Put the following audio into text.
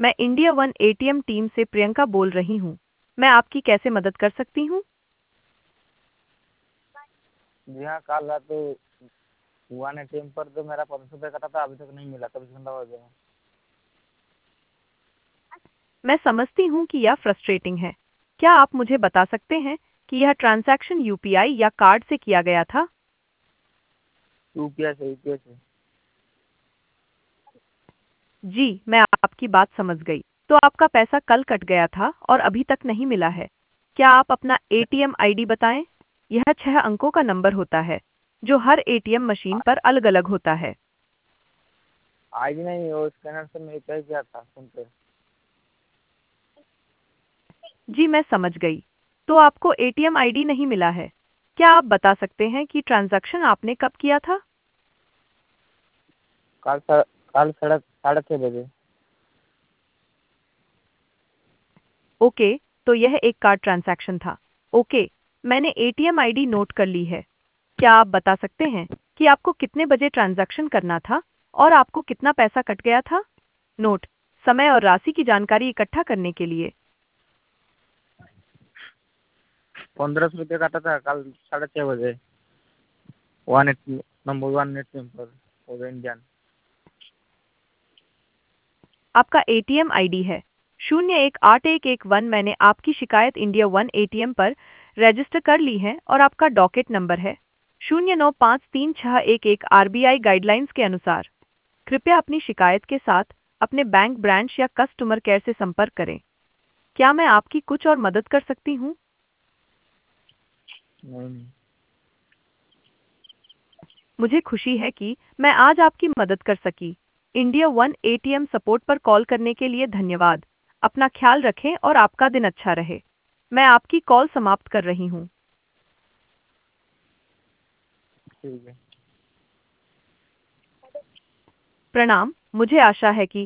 मैं India one ATM team से प्रियंका बोल रही हूँ। मैं आपकी कैसे मदद कर सकती हूँ? जी हाँ, कल रात हुआ ने टीम पर जो मेरा 500 रुपये कटा था अभी तक नहीं मिला, 24 घंटा हो गया। मैं समझती हूँ कि यह फ्रस्ट्रेटिंग है। क्या आप मुझे बता सकते हैं कि यह ट्रांजैक्शन यूपीआई या कार्ड से किया गया था? यूपीआई से। जी, मैं आपकी बात समझ गई। तो आपका पैसा कल कट गया था और अभी तक नहीं मिला है। क्या आप अपना एटीएम आईडी बताएं? यह 6 अंकों का नंबर होता है, जो हर एटीएम मशीन पर अलग-अलग होता है। आज नहीं, वो स्कैनर से मैं पे किया था फोन पे। जी, मैं समझ गई। तो आपको एटीएम आईडी नहीं मिला है। क्या आप बता सकते हैं कि ट्रांजैक्शन आपने कब किया था? कल कल साढ़े 6 बजे। ओके, तो यह एक कार्ड ट्रांजैक्शन था। ओके, मैंने एटीएम आईडी नोट कर ली है। क्या आप बता सकते हैं कि आपको कितने बजे ट्रांजैक्शन करना था और आपको कितना पैसा कट गया था? नोट, समय और राशि की जानकारी इकट्ठा करने के लिए। 1500 रुपये कटा था कल 6:30 बजे। 180 नंबर 1 पर और इंडियन। आपका एटीएम आईडी है 018111। मैंने आपकी शिकायत इंडिया वन एटीएम पर रजिस्टर कर ली है और आपका डॉकेट नंबर है 09536111। आरबीआई गाइडलाइंस के अनुसार कृपया अपनी शिकायत के साथ अपने बैंक ब्रांच या कस्टमर केयर से संपर्क करें। क्या मैं आपकी कुछ और मदद कर सकती हूँ? नहीं। मुझे खुशी है कि मैं आज आपकी मदद कर सकी। इंडिया वन एटीएम सपोर्ट पर कॉल करने के लिए धन्यवाद। अपना ख्याल रखें और आपका दिन अच्छा रहे। मैं आपकी कॉल समाप्त कर रही हूँ। ठीक है। प्रणाम, मुझे आशा है कि